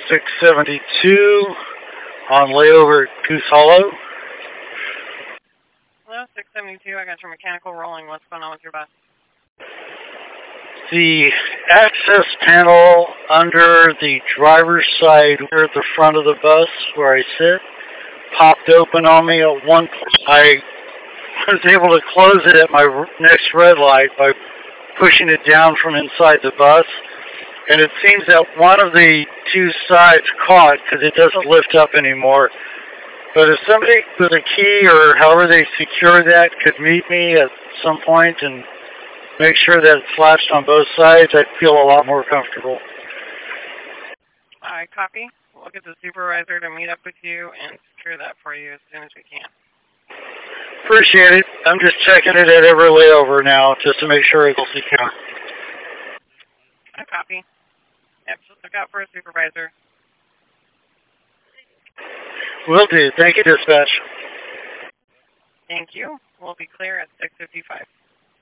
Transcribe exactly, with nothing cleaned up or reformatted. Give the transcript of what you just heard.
six seventy-two on layover at Goose Hollow. Hello, six seventy-two. I got your mechanical rolling. What's going on with your bus? The access panel under the driver's side near the front of the bus where I sit popped open on me at one point. I was able to close it at my next red light by pushing it down from inside the bus. And it seems that one of the two sides caught because it doesn't lift up anymore. But if somebody with a key or however they secure that could meet me at some point and make sure that it's latched on both sides, I'd feel a lot more comfortable. I copy. We'll get the supervisor to meet up with you and secure that for you as soon as we can. Appreciate it. I'm just checking it at every layover now just to make sure it's secure. I copy. Yep, just look out for a supervisor. Will do. Thank you, dispatch. Thank you. We'll be clear at six fifty-five.